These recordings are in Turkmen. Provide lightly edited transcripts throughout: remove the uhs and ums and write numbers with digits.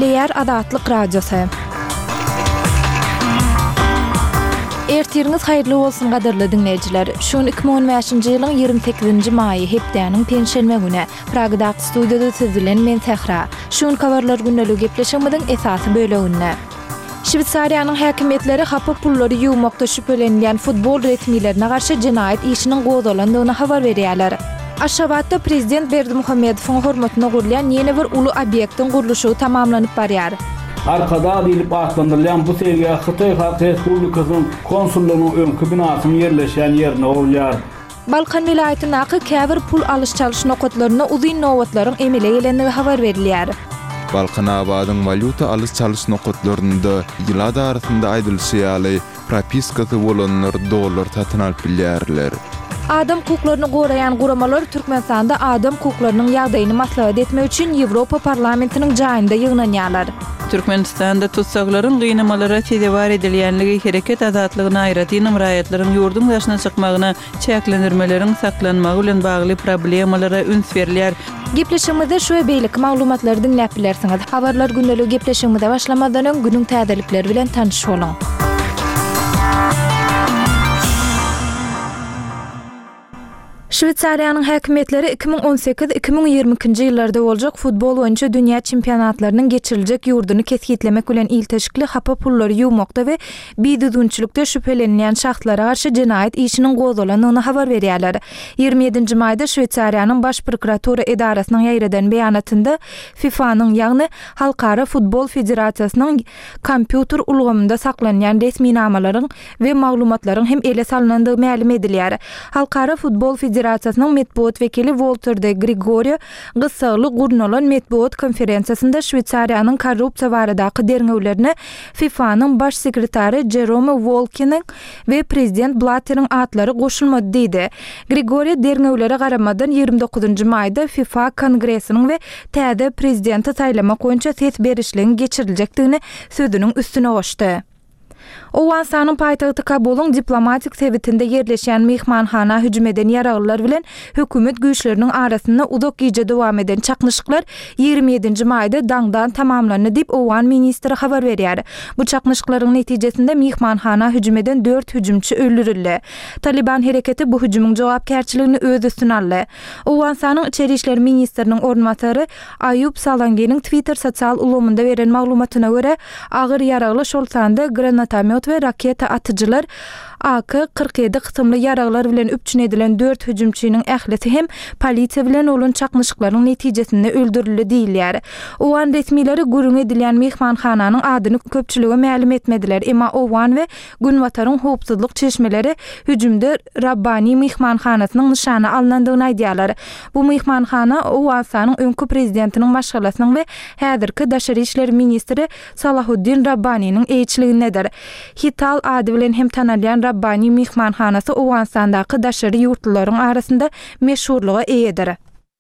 Şeýär Azatlyk Radiosu. Ertiriniz haýyrly bolsun gaderly dinleýijiler. Şun 2015-nji ýylyň 28-nji maýy hepdeniň penşenme güni Pragda studiýada tüzülen men Tehra. Şun kawarlar gündelik gepleşigimiň esasy böleginde. Şwitsariýanyň häkimetleri hapa pullary ýuwmakda şüphelenýän futbol retmilerine garşy jinayet işiniň gozalandygyny habar berýärler. Aşgabatda prezident Berdimuhammedowyň hormatyna gurulýan ýene bir uly obyektiň guruluşy tamamlanyp barýar. Arkada dilip atlandırılan bu sergiye Xitay Halk Respublikasynyň konsullugynyň öňkü binasyny ýerleşen ýerine bolýar. Balkan vilayatyna käbir pul alyş çalyş nokatlaryna uzyn nowatlaryň emele gelendigi habar berilýär. Balkan abadyň valyuta alyş çalyş nokatlarynda ýylar arasynda aýdylýaly propiskasy bolanlar dollar satyn alyp bilýärler. Adam hukuklaryny goraýan guramalar Türkmenistanda adam hukuklarynyň ýagdaýyny maslahat etmek üçin Ýewropa parlamentiniň jaýynda ýygnanýarlar. Türkmenistanda tutsaklaryň gynamalara tedebar edilýänligi hereket azatlygyna aýraty nimraýatlaryň ýurdun ýaşyna çykmagyna çäklendirmeleriň saklanmagy bilen bagly problemalara üns berilýär. Gepleşigimizde şu beýlik maglumatlary dinläp bilersiňiz. Habarlar gündelik gepleşigimizde başlamadan öň günüň täzelikleri bilen tanyşyp bolan. Şwitsariýanyň häkimetleri 2018-2022-nji ýyllarda boljak futbol boýunça dünýä çempionatlarynyň geçiriljek ýurduny keskitlemek bilen ilteşikli hapa pullary ýuwmakda we biýdüdünçilikde şüphelenýän şahslara garşy jinayet işiniň gozalandygyny habar berýärler. 27-nji maýda Şwitsariýanyň baş prokuratura edarasynyň ýaýradan beýanatynda FIFA-nyň ýagny Halkara Futbol Federasiýasynyň kompýuter ulgamynda saklanýan resmi namalaryň we maglumatlaryň hem ele salynandygy ma'lum edilýär. Halkara Futbol Federasyonyň metbuat vekili Walter de Gregorio gysgaly gurnalan metbuat konferensiýasynda Şwitsariýanyň korrupsiýa baradaky derňewlerini FIFA-nyň baş sekretary Jerome Volkinin we prezident Blatter'ın atlary goşulmady diýdi. Gregorio derňewlere garamadan 29-njy maýda FIFA kongressiniň we täze prezidenti taýlamak boýunça ses berişligiň geçiriljekdigini sözüniň üstüne goşdy. Owensanyň paýtagty Kabul'un diplomatik sebitinde ýerleşen mehmanhana hüjüm eden ýaraglar bilen hökümet güýçleriniň arasynda uzak ýyja dowam eden çaknyşyklar 27-nji maýda daňdan tamamlandy diýip Owan ministri habar berýär. Bu çaknyşyklaryň netijesinde mehmanhana hüjüm eden 4 hüjümçi öldürildi. Taliban hereketi bu hüjümüň jogapkärçiligini öz üstüne aldy. Owensanyň içeri işler ministriniň ornatary Ayub Salangeniň Twitter sosial ulgamynda beren maglumatyna görä, agyr ýaragly şol sanda granatomyot ve raketa atıcılar AK-47 kısımlı yaraglar bilen üpçün edilen 4 hüjümçiniň ählisi hem polisiýa bilen olan çaknyşyklaryň netijesinde öldürildi diýilýär. Owan resmileri gurun edilen mehmanhananyň adyny köpçülige ma'lum etmediler. Emma Owan we Günwataryň howpsuzlyk çeşmeleri hüjümde Rabbani mehmanhanasynyň nyşany alınandygyny aýdýarlar. Bu mehmanhana Owensanyň öňkü prezidentiniň başgalasynyň we häzirki daşary işler ministri Salahuddin Rabbani'niň eýçiligindedir. Hital ady bilen hem tanalýan Rabbani mehmanhanasy Owensandaky daşary ýurtlaryň arasynda meşhurlyga eýedir.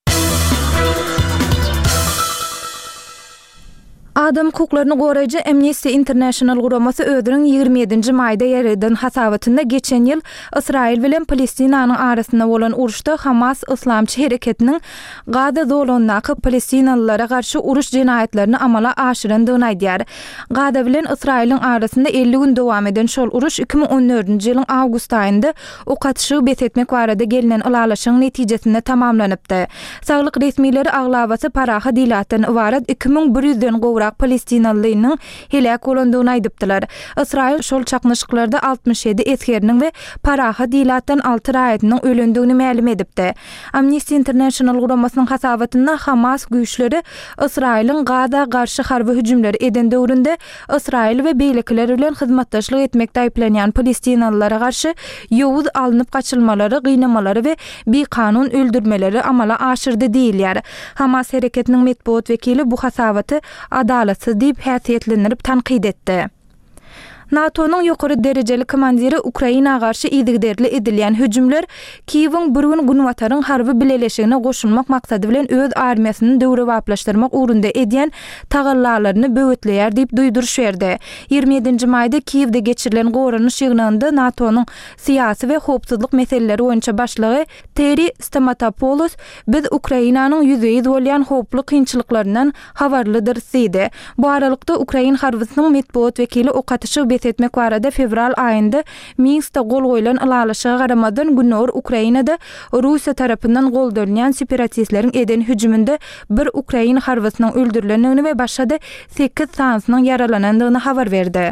Adam hukuklaryny goraýjy Amnesty International guramasy özüniň 27-nji maýda ýaradan hasabatynda geçen ýyl Israil bilen Palestinanyň arasynda bolan uruşda Hamas islamçy hereketiniň Gaza zolundaky Palestinalylara garşy uruş jinayetlerini amala aşyrandygyny aýdýar. Gaza bilen Israiliň arasynda 50 gün dowam eden şol uruş 2014-nji ýylyň awgust aýynda okatyşy besetmek barada gelinen ulalaşyň netijesinde tamamlanypdy. Saglyk resmileri aglabasy paraha dilatdan ibaret 2100den gowrak Palestinalylaryň helak bolandygyny aýdypdylar. Israil şol çaknyşyklarda 67 eskeriniň we paraha dilatdan 6 raýatynyň ölendigini ma'lum edipdi. Amnesty International guramasynyn hasabatynda Hamas güýçleri Israiliň Gaza garşy harby hüjümleri eden döwründe Israil we beýlekleri bilen hyzmatdaşlyk etmekde aýplanýan Palestinalylara garşy ýowuz alınıp gaçylmalary, gynamaları we bekanun öldürmeleri amala aşyrdy diýilýär. Hamas hereketiniň metbuat vekili bu hasabaty adalatsız diýip häsiýetlendirip tanqid etdi. NATO'nun ýokary derejeli komandiri Ukraina garşy iýdigderli edilýän hüjümler Kiýewiň bir gün Gunwataryň harby bileleşigine goşulmak maksady bilen öz armiýasyny döwrewaplaşdyrmak urunda edýän tagallalaryny böwetleýär diýip duýduruş berdi. 27-nji maýda Kiýewde geçirilen goranyş ýygnynda NATO'nun syýasy we howpsuzlyk meseleleri boýunça başlygy Terry Stamatopoulos biz Ukrainanyň ýüzeýi bolýan howply kynçylyklaryndan habarlydyr diýdi. Bu aralykda Ukraina harbysynyň medpuat wekili okatyşy besetmek barada fevral aýynda Minskde gol goýulan ýalaşyga garamadan günler Ukrainada Russiýa tarapyndan goldarylan separatistleriň eden hüjüminde bir Ukraina harbysynyň öldürilendigini we başga da 8 sansynyň yaralanandygyny habar berdi.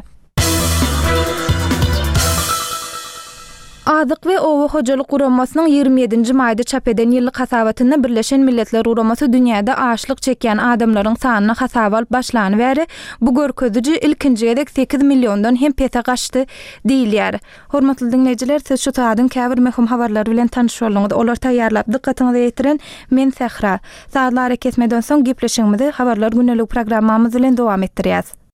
Azyk we Owa hojalyk guramasynyň 27-nji maýda çap eden ýyllyk hasabatyna Birleşen Milletler Guramasy dünýäde açlyk çekýän adamlaryň sanyny hasaba alyp başlany bäri bu görkeziji ilkinji edek 8 millióndan hem pete gaçdy diýilýär. Hormatly dinleýijiler, siz şu taýdan käbir möhüm habarlar bilen tanışy bolňyz. Olar taýýarlap dikkatiňizi ýetiren men Sehra. Saatlar kesmeden soň gepleşigimizi habarlar günnelik programmamyz bilen dowam etdirýäs.